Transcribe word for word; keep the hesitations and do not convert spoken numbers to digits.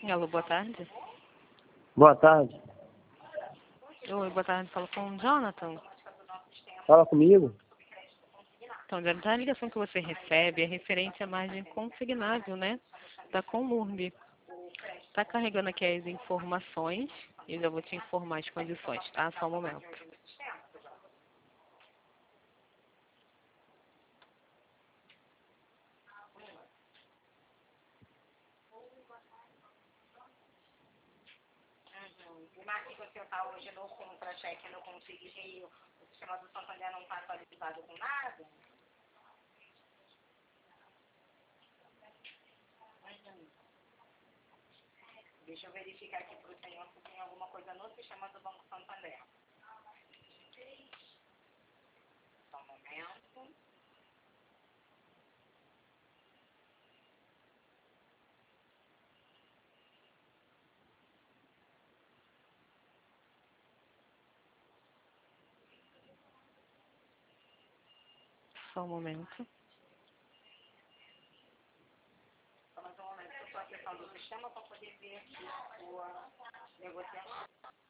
Alô, boa tarde. Boa tarde. Oi, boa tarde. Falo com o Jonathan. Fala comigo. Então, Jonathan, a ligação que você recebe é referente à margem consignável, né? Da Comurb. Está carregando aqui as informações e eu já vou te informar as condições, tá? Só um momento. O marco que você está hoje no contra-cheque no Consigo Rio, o sistema do Santander não está atualizado com nada? Uhum. Deixa eu verificar aqui para o senhor se tem alguma coisa no sistema do Banco Santander. Só um momento. Só um momento. Só mais um momento que eu estou acessando o sistema para poder ver aqui a sua negociação.